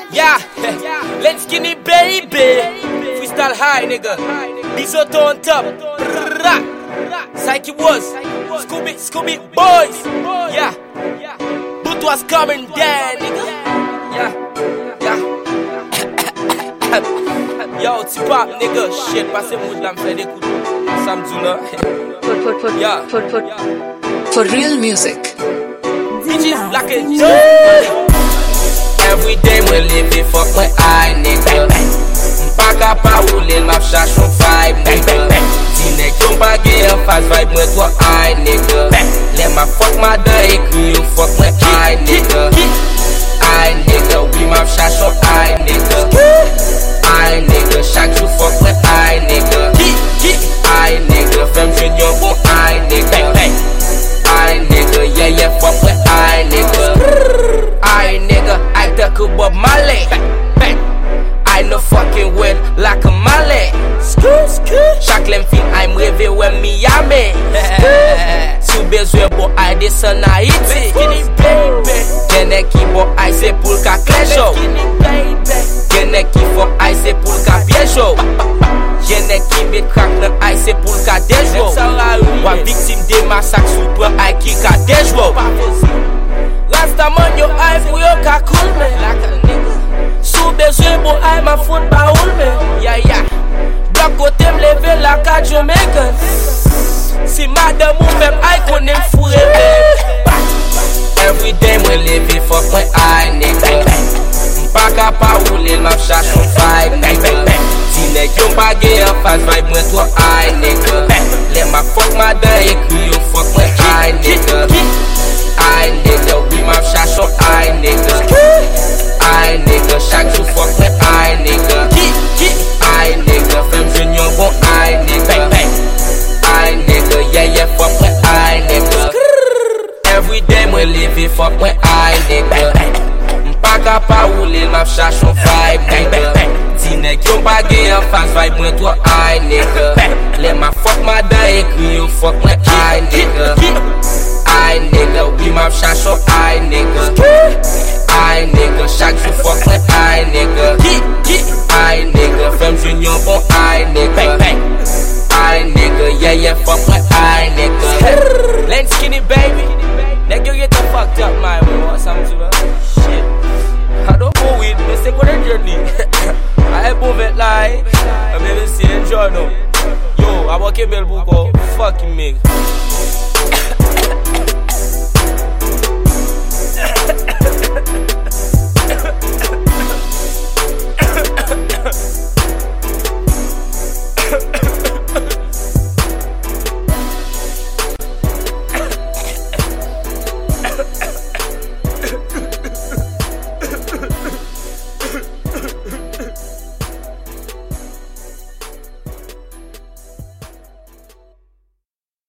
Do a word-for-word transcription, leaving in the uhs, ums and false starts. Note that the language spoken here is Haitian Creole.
Yeah, let's skinny baby. Freestyle high, nigga. Bisoto on top. Psyche was Scooby, Scooby boys. Yeah, boot was coming down, nigga. Yeah, yeah. Yo, T-Pop, nigga. Shit, passez mood là, m'fait des coups de Samzula. Yeah, for, for, for real music. Bitches black and joe. Every day we live it, fuck my eye, nigga. M'paka pa roule, m'ap chache un vibe, nigga. Ti nek yon pa gen yon fast vibe, mwen to eye, nigga. Let ma fuck ma da ekri, you fuck my eye, nigga. Eye, nigga, we m'ap chache un eye, nigga. Eye, nigga, chaque jour fuck my eye, nigga. Eye, nigga, femme jeune yon bon eye, nigga. Eye, nigga, yeah, yeah, fuck my eye, nigga. Eye, nigga, I take a Bob Marley. I no fucking with like a Malay. Chaque lem fin I'm rêvé when me yame. Sou bezwe bo I descend Haiti. Gene ki bo I se pou ka klejo. Gene ki fo I se pou ka piejo. Gene ki met crack nan I se pou ka dejo. Wa victime de massacre sou pre I ki ka dejo. Rasta man yo I pou yo ka cool me. Sou bezwe bo I ma foot ba oul me. Yeah yeah. Black kote m leve la ka Jamaican. Si madam ou même I konen foure me. Every day we live it, fuck my eye, nigga. M'paka pa roule, m'ap chache un vibe, nigga. Ti nek yon pa gen yon fast vibe, mwen to eye, nigga. Let ma fuck ma da ekri, you fuck my eye, nigga. Eye, nigga, we m'ap chache un eye, nigga. Eye, nigga, chaque jour fuck my eye, nigga. Eye, nigga, femme jeune yon bon eye, nigga. Eye, nigga, yeah, yeah, fuck my eye, nigga. Every day we live it, fuck my eye, nigga. M'paka pa roule, m'ap chache un vibe, nigga. Ti nek yon pa gen yon fast vibe, mwen to eye, nigga. Let ma fuck ma da ekri, you fuck my eye, nigga. Eye, nigga, we m'ap chache un eye, nigga. Eye, nigga, chaque jour fuck my eye, nigga. Eye, nigga, femme jeune yon bon eye, nigga. Eye, nigga, yeah, yeah, fuck my eye, nigga. Len skinny baby. Nigga get the fucked up, man. What's something, man? Shit. I don't go with me. Say go the journey. I help move it like. I maybe see enjoy no. Yo, I walk a bell book. Fucking me.